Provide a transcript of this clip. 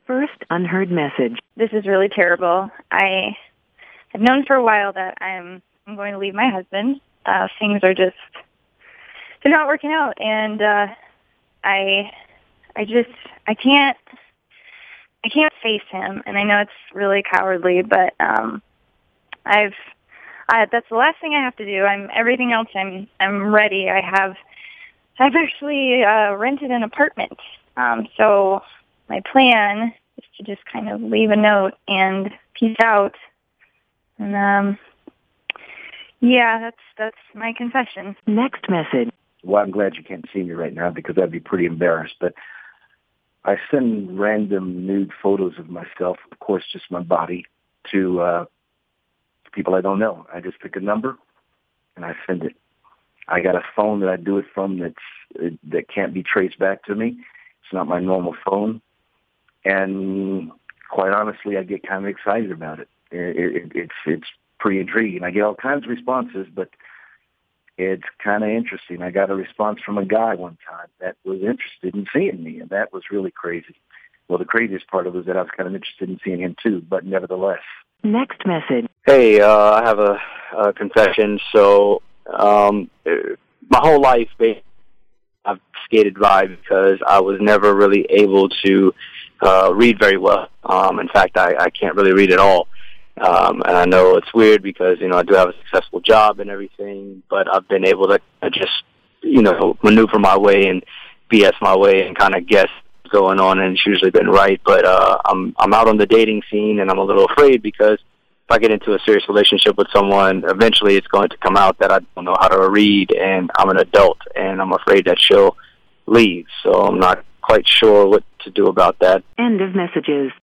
First unheard message. This is really terrible. I have known for a while that I'm going to leave my husband. Things are just, they're not working out, and I can't face him, and I know it's really cowardly, but that's the last thing I have to do. Everything else. I'm ready. I've actually rented an apartment. So my plan is to just kind of leave a note and peace out. And yeah, that's my confession. Next message. Well, I'm glad you can't see me right now because I'd be pretty embarrassed. But I send random nude photos of myself, of course, just my body, to people I don't know. I just pick a number and I send it. I got a phone that I do it from that can't be traced back to me. It's not my normal phone. And quite honestly, I get kind of excited about it. It's pretty intriguing. I get all kinds of responses, but it's kind of interesting. I got a response from a guy one time that was interested in seeing me, and that was really crazy. Well, the craziest part of it was that I was kind of interested in seeing him too, but nevertheless. Next message. Hey, I have a confession. So my whole life, I've skated by because I was never really able to read very well. In fact, I can't really read at all. And I know it's weird because, I do have a successful job and everything, but I've been able to just, maneuver my way and BS my way and kind of guess what's going on, and it's usually been right. But I'm out on the dating scene, and I'm a little afraid because if I get into a serious relationship with someone, eventually it's going to come out that I don't know how to read, and I'm an adult, and I'm afraid that she'll leave. So I'm not quite sure what to do about that. End of messages.